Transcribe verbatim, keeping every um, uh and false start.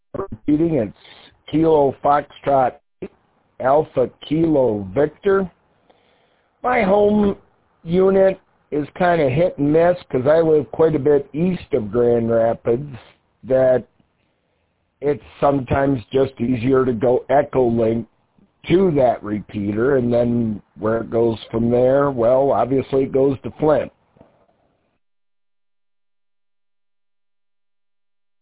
repeating. It's Kilo Foxtrot Alpha Kilo Victor. My home unit is kind of hit and miss because I live quite a bit east of Grand Rapids, that it's sometimes just easier to go Echolink to that repeater, and then where it goes from there, well, obviously it goes to Flint.